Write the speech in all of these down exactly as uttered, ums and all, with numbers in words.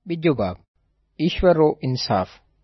બીજો ભાગ ઈશ્વરો ઇન્સાફ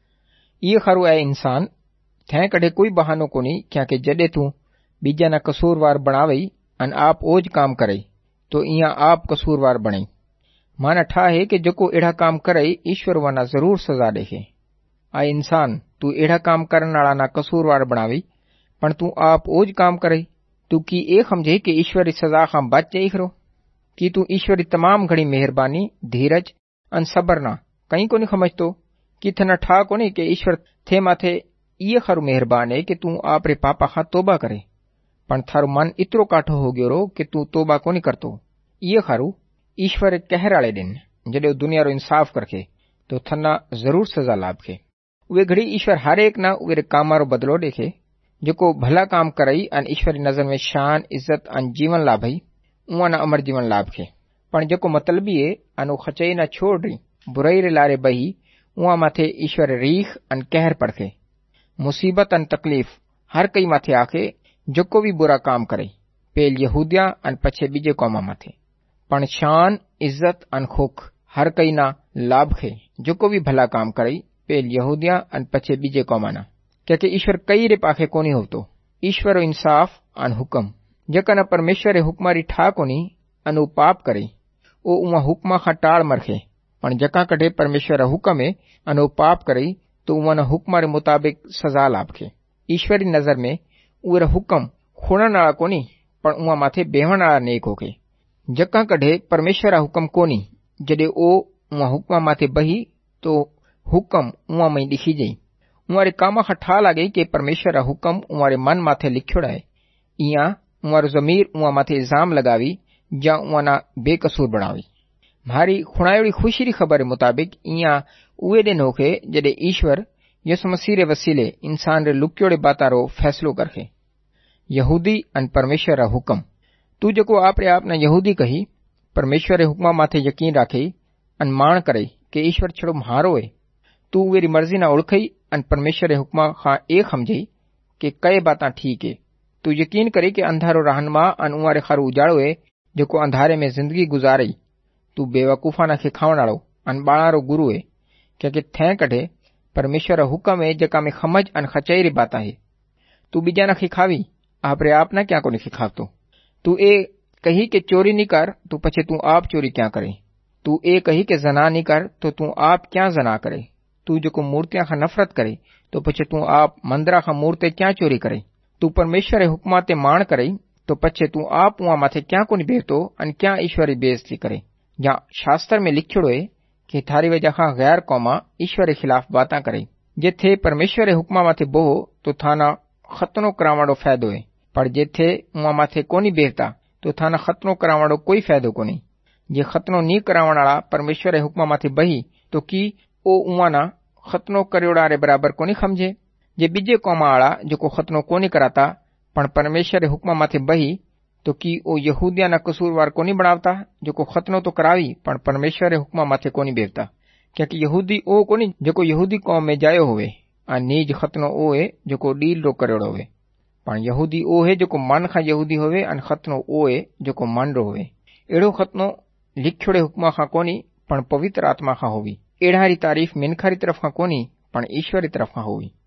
ये खरो है इंसान थे कड़े कोई बहानो कोनी क्या के जडे तू बीजा ना कसूरवार बनावई अन आप ओज काम करे तो इया आप कसूरवार बने माना ठा है कि जको एड़ा काम करे ईश्वर वना जरूर सजा देखे आ इंसान तू एड़ा काम करने वाला ना कसूरवार बनावी पण तू आप ओज काम करे तू की ए समझे कि ईश्वरी सजा खां बच जाई खरो कि तू ईश्वरी तमाम घड़ी मेहरबानी धीरज अन सबर ना कहीं को नहीं समझतो कि थना ठा कोनी कि ईश्वर थे माथे ये खरु मेहरबान है कि तू आपरे पापा खां तोबा करे पण थारो मन इतरो काठो हो गयो रो कि तू तोबा कोनी करतो ये खरु ईश्वर कहर आले दिन जडे दुनिया रो इंसाफ करके तो थना जरूर सजा लाभ के वे घड़ी ईश्वर हर एक ना वे कामारो बदलो देखे जो भला काम करई अन ईश्वरी नजर में शान इज्जत अन जीवन लाभई उआ ना अमर जीवन लाभ के पण जो मतलबी है अनु खचई ना छोड़ी बुराई रे लारे बही उआ माथे ईश्वर रीख अन कहर पड़के मुसीबत अन तकलीफ हर कई माथे आके जो को भी बुरा काम करे पेल यहूदिया अन पछे बीजे कौमा माथे पण शान इज्जत अन खुख हर कई ना लाभ खे जो को भी भला काम करे पेल यहूदिया अन पछे बीजे कौमा ना क्योंकि ईश्वर कई रे पाखे कोनी होतो ईश्वर इंसाफ अन हुक्म जकन परमेश्वर हुक्मारी ठा कोनी अनु पाप करे ओ उआ हुक्मा खा टाळ मरखे पण जका कटे परमेश्वर हुक्म है अनु पाप करे तो उन हुक्म रे मुताबिक सजा लाभ के ईश्वरी नजर में उर हुक्म खोड़न वाला कोनी पण उआ माथे बेहण वाला नेक होके जका कटे परमेश्वर हुक्म कोनी जडे ओ उआ हुक्म माथे बही तो हुक्म उआ में दिखी जई उआरे कामा खा लागे कि परमेश्वर हुक्म उआरे मन माथे लिखियोड़ा है इया उआरो जमीर उआ माथे इल्जाम लगावी जा उआना बेकसूर बनावी मारी खुणायोड़ी खुशी री खबर मुताबिक इया उए दिन होके जडे ईश्वर यसु मसीह रे वसीले इंसान रे लुक्योड़े बातारो फैसलो करके यहूदी अन परमेश्वर हुक्म तू जको आपरे आपना यहूदी कही परमेश्वर रे हुक्मा माथे यकीन राखे अन मान करे कि ईश्वर छड़ो म्हारो है तू वेरी मर्जी ना ओळखई अन परमेश्वर रे हुक्मा खां एक समझई कि कई बातां ठीक है तू यकीन करे कि अंधारो रहनमा अन उआरे खरु उजाड़ो है जको अंधारे में जिंदगी गुजारई तू बेवकूफा ना खे खावण वालो अन बाणारो गुरु है क्योंकि थे कटे परमेश्वर हुक्म है जका में समझ अन खचई री बाता है तू बीजा ना खे खावी आपरे आप ना क्या को नहीं खावतो तू ए कही के चोरी नहीं कर तो पछे तू आप चोरी क्या करे तू ए कही के जना नहीं कर तो तू आप क्या जना करे तू जो को मूर्तियां खा नफरत करे तो पछे तू आप मंदरा खा मूर्ते क्या चोरी करे तू परमेश्वर हुक्मा ते माण करे तो पछे तू आप उआ माथे क्या को नहीं बेरतो अन क्या ईश्वरी बेइज्जती करे या शास्त्र में लिखियोड़ो है कि थारी वजह खां गैर कौमा ईश्वर के खिलाफ बातां करे जे थे परमेश्वर हुक्मा माथे बोहो तो थाना खतनो करावड़ो फायदो है पर जे थे उआ माथे कोनी बेरता तो थाना खतनो करावड़ो कोई फायदो कोनी जे खतनो नी करावण वाला परमेश्वर हुक्मा माथे बही तो की ओ उआ ना खतनो करियोड़ा रे बराबर कोनी समझे जे बीजे कौमा वाला जो को खतनो कोनी कराता पण परमेश्वर हुक्मा माथे बही तो की ओ यहूदिया ना कसूरवार कोनी बनावता जो को खतनो तो करावी पण परमेश्वर हुक्मा माथे कोनी बेरता क्योंकि यहूदी ओ कोनी जो को यहूदी कौम में जायो होवे आ नीज खतनो ओ है जो को डील रो करेड़ो होवे पण यहूदी ओ है जो को मन खा यहूदी होवे अन खतनो ओ है जो को मन रो होवे एड़ो खतनो लिखियोड़े हुक्मा खा कोनी पण पवित्र आत्मा खा होवी एड़ारी तारीफ मिनखारी तरफ खा कोनी पण ईश्वरी तरफ खा होवी।